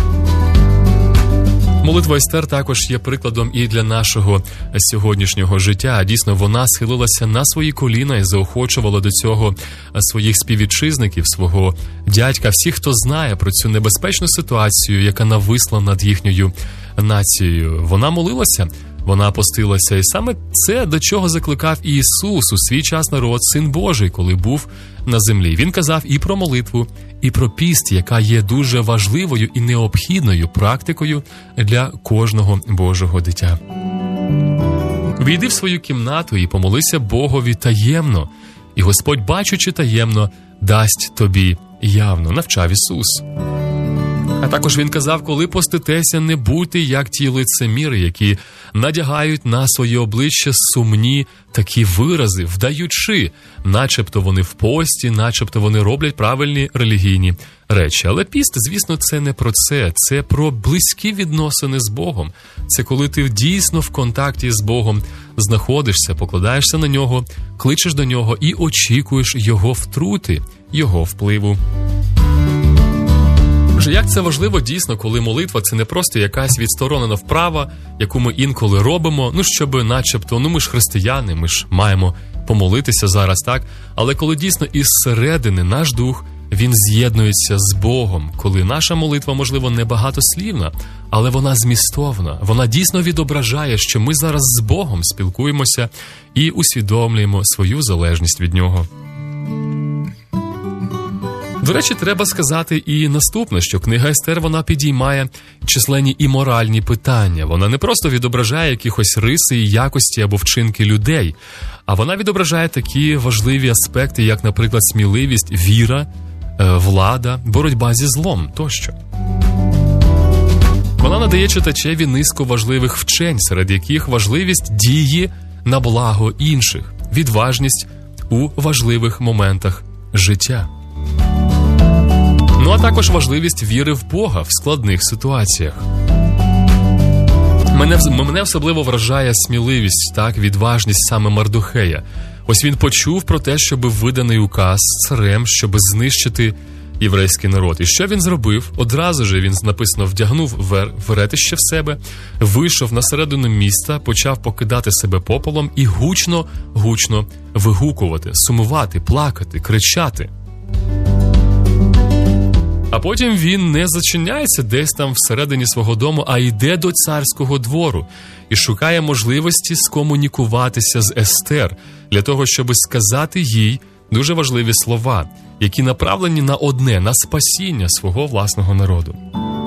Speaker 2: Молитва Естер також є прикладом і для нашого сьогоднішнього життя. Дійсно, вона схилилася на свої коліна і заохочувала до цього своїх співвітчизників, свого дядька, всіх, хто знає про цю небезпечну ситуацію, яка нависла над їхньою нацією. Вона молилася, вона постилася, і саме це, до чого закликав і Ісус у свій час народ, Син Божий, коли був на землі. Він казав і про молитву, і про піст, яка є дуже важливою і необхідною практикою для кожного Божого дитя. Війди в свою кімнату і помолися Богові таємно, і Господь, бачучи таємно, дасть тобі явно, навчав Ісус. А також він казав, коли поститеся, не будьте як ті лицеміри, які надягають на своє обличчя сумні такі вирази, вдаючи, начебто вони в пості, начебто вони роблять правильні релігійні речі. Але піст, звісно, це не про це, це про близькі відносини з Богом. Це коли ти дійсно в контакті з Богом знаходишся, покладаєшся на Нього, кличеш до Нього і очікуєш Його втрути, Його впливу. Отже, як це важливо дійсно, коли молитва – це не просто якась відсторонена вправа, яку ми інколи робимо, ну, щоб начебто, ну ми ж християни, ми ж маємо помолитися зараз, так? Але коли дійсно із середини наш дух, він з'єднується з Богом, коли наша молитва, можливо, не багатослівна, але вона змістовна, вона дійсно відображає, що ми зараз з Богом спілкуємося і усвідомлюємо свою залежність від Нього. До речі, треба сказати і наступне, що книга Естер, вона підіймає численні і моральні питання. Вона не просто відображає якихось риси і якості або вчинки людей, а вона відображає такі важливі аспекти, як, наприклад, сміливість, віра, влада, боротьба зі злом тощо. Вона надає читачеві низку важливих вчень, серед яких важливість дії на благо інших, відважність у важливих моментах життя. Ну а також важливість віри в Бога в складних ситуаціях. Мене, мене особливо вражає сміливість, так, відважність саме Мардухея. Ось він почув про те, щоб виданий указ царем, щоб знищити єврейський народ. І що він зробив? Одразу же він, написано, вдягнув вер, веретище в себе, вийшов на середину міста, почав покидати себе попелом і гучно-гучно вигукувати, сумувати, плакати, кричати. А потім він не зачиняється десь там всередині свого дому, а йде до царського двору і шукає можливості скомунікуватися з Естер для того, щоб сказати їй дуже важливі слова, які направлені на одне, на спасіння свого власного народу.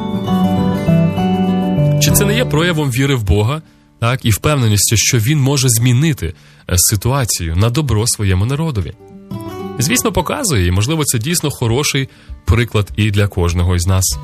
Speaker 2: Чи це не є проявом віри в Бога, так, і впевненості, що він може змінити ситуацію на добро своєму народові? Звісно, показує, і, можливо, це дійсно хороший приклад і для кожного із нас.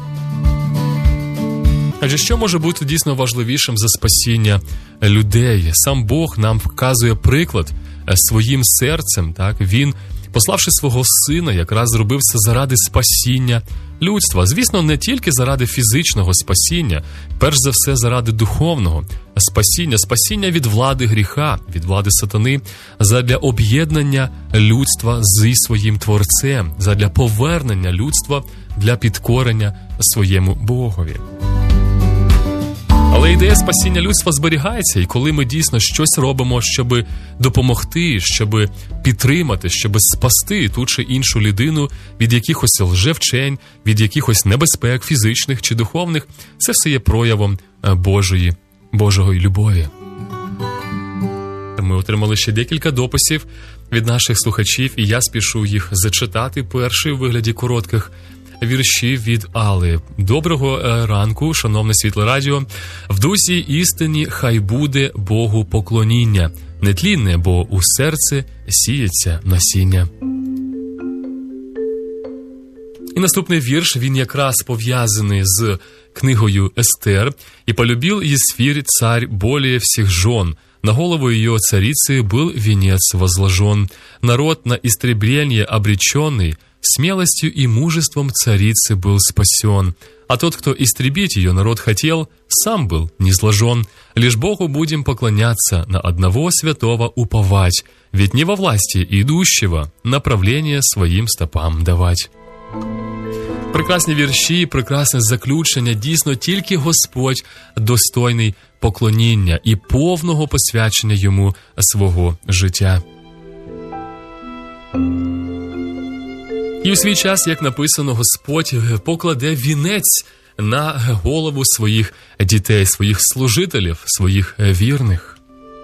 Speaker 2: Адже що може бути дійсно важливішим за спасіння людей? Сам Бог нам вказує приклад своїм серцем, так? Він, пославши свого сина, якраз зробив це заради спасіння людства. Звісно, не тільки заради фізичного спасіння, перш за все заради духовного спасіння, спасіння від влади гріха, від влади сатани, задля об'єднання людства зі своїм Творцем, задля повернення людства для підкорення своєму Богові. Але Але ідея спасіння людства зберігається, і коли ми дійсно щось робимо, щоб допомогти, щоб підтримати, щоб спасти ту чи іншу людину від якихось лжевчень, від якихось небезпек фізичних чи духовних, це все є проявом Божої, Божої любові. Ми отримали ще декілька дописів від наших слухачів, і я спішу їх зачитати. Перший у вигляді коротких віршів від Алли. Доброго ранку, шановне Світле Радіо. В дусі істині хай буде Богу поклоніння. Нетлінне, бо у серце сіється насіння. І наступний вірш, він якраз пов'язаний з книгою Естер. «И полюбил Есфирь царь более всех жен. На голову ее царицы был венец возложен. Народ на истребление обреченный, смелостью и мужеством царицы был спасен. А тот, кто истребить ее народ хотел, сам был низложен. Лишь Богу будем поклоняться, на одного святого уповать, ведь не во власти идущего направление своим стопам давать». Прекрасні вірші, прекрасне заключення. Дійсно, тільки Господь достойний поклоніння і повного посвячення Йому свого життя. І у свій час, як написано, Господь покладе вінець на голову своїх дітей, своїх служителів, своїх вірних.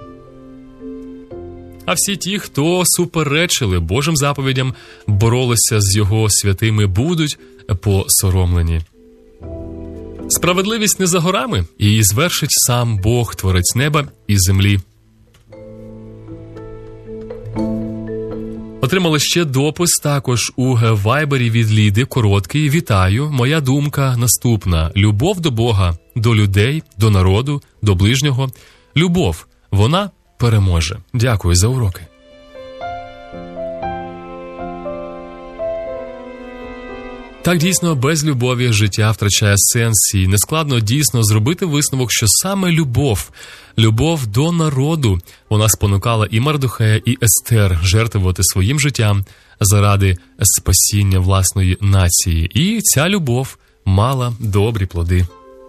Speaker 2: А всі ті, хто суперечили Божим заповідям, боролися з Його святими, будуть посоромлені. Справедливість не за горами, і її звершить сам Бог, творець неба і землі. Отримали ще допис також у вайбері від Ліди, короткий. Вітаю, моя думка наступна. Любов до Бога, до людей, до народу, до ближнього. Любов, вона переможе. Дякую за уроки. Так, дійсно, без любові життя втрачає сенс, і нескладно дійсно зробити висновок, що саме любов, любов до народу, вона спонукала і Мардухея, і Естер жертвувати своїм життям заради спасіння власної нації. І ця любов мала добрі плоди.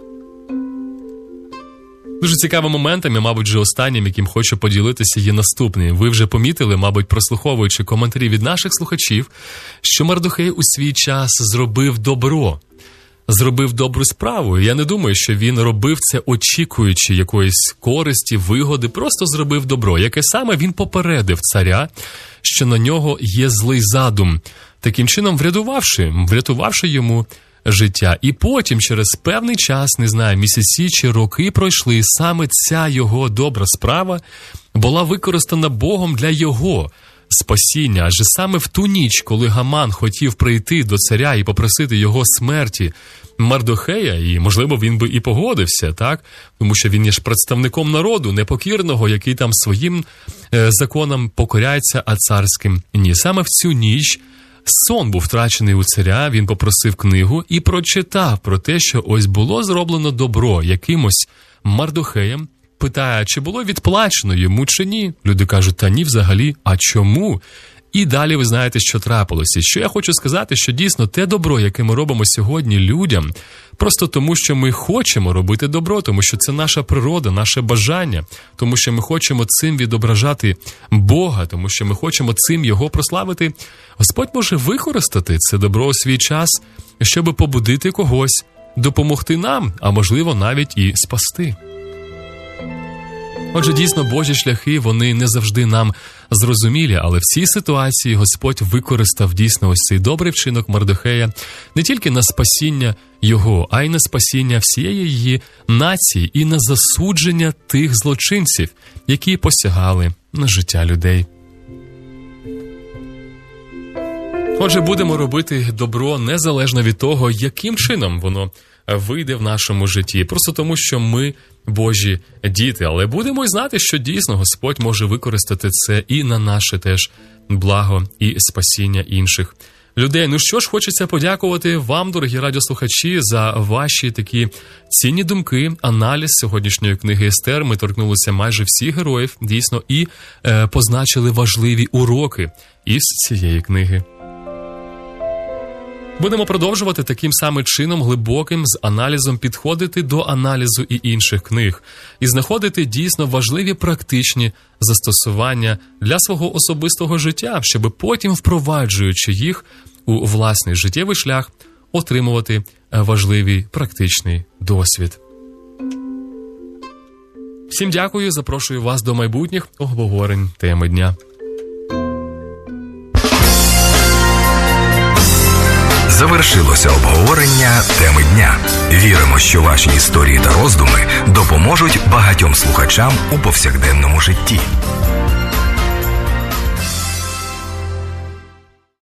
Speaker 2: Дуже цікавим моментом, і, мабуть, вже останнім, яким хочу поділитися, є наступний. Ви вже помітили, мабуть, прослуховуючи коментарі від наших слухачів, що Мардухей у свій час зробив добро, зробив добру справу. І я не думаю, що він робив це, очікуючи якоїсь користі, вигоди, просто зробив добро, яке саме він попередив царя, що на нього є злий задум, таким чином врятувавши, врятувавши йому життя. І потім, через певний час, не знаю, місяці чи роки пройшли, саме ця його добра справа була використана Богом для його спасіння. Адже саме в ту ніч, коли Гаман хотів прийти до царя і попросити його смерті Мардухея, і, можливо, він би і погодився, так? Тому що він є ж представником народу, непокірного, який там своїм е, законам покоряється, а царським ні. Саме в цю ніч сон був втрачений у царя, він попросив книгу і прочитав про те, що ось було зроблено добро якимось Мардухеєм. Питає, чи було відплачено йому, чи ні. Люди кажуть, та ні взагалі, а чому? І далі ви знаєте, що трапилося. Що я хочу сказати, що дійсно те добро, яке ми робимо сьогодні людям, просто тому, що ми хочемо робити добро, тому що це наша природа, наше бажання, тому що ми хочемо цим відображати Бога, тому що ми хочемо цим Його прославити. Господь може використати це добро у свій час, щоб побудити когось, допомогти нам, а можливо навіть і спасти. Отже, дійсно, Божі шляхи, вони не завжди нам зрозумілі, але в цій ситуації Господь використав дійсно ось цей добрий вчинок Мардухея не тільки на спасіння його, а й на спасіння всієї її нації і на засудження тих злочинців, які посягали на життя людей. Отже, будемо робити добро незалежно від того, яким чином воно вийде в нашому житті. Просто тому, що ми Божі діти. Але будемо й знати, що дійсно Господь може використати це і на наше теж благо і спасіння інших людей. Ну що ж, хочеться подякувати вам, дорогі радіослухачі, за ваші такі цінні думки, аналіз сьогоднішньої книги Естер. Ми торкнулися майже всіх героїв, дійсно, і е, позначили важливі уроки із цієї книги. Будемо продовжувати таким самим чином глибоким з аналізом підходити до аналізу і інших книг і знаходити дійсно важливі практичні застосування для свого особистого життя, щоб потім, впроваджуючи їх у власний життєвий шлях, отримувати важливий практичний досвід. Всім дякую, запрошую вас до майбутніх обговорень теми дня.
Speaker 10: Завершилося обговорення теми дня. Віримо, що ваші історії та роздуми допоможуть багатьом слухачам у повсякденному житті.